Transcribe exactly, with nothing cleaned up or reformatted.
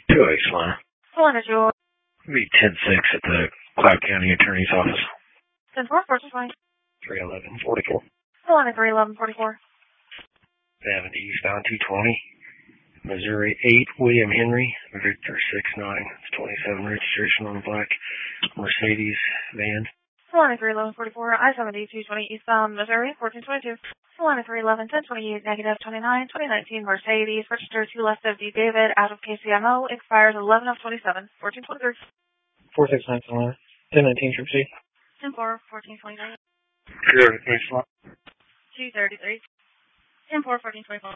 two X line. Helena Jewel. Be ten six at the Cloud County Attorney's Office. ten four, fourteen twenty. three eleven forty-four. Helena three eleven forty-four. seventy eastbound two twenty. Missouri eight, William Henry, Victor six nine. It's twenty-seven registration on a black Mercedes van. Helena three eleven forty-four. I seventy two twenty eastbound Missouri fourteen twenty-two. Helena three eleven ten twenty-eight negative twenty-nine twenty nineteen Mercedes registered to left of D David out of K C M O expires eleven of twenty-seven fourteen twenty-three. four six nine Helena ten nineteen Trip C. ten four fourteen twenty-nine. Zero to three slot. two thirty-three. ten four fourteen twenty-four.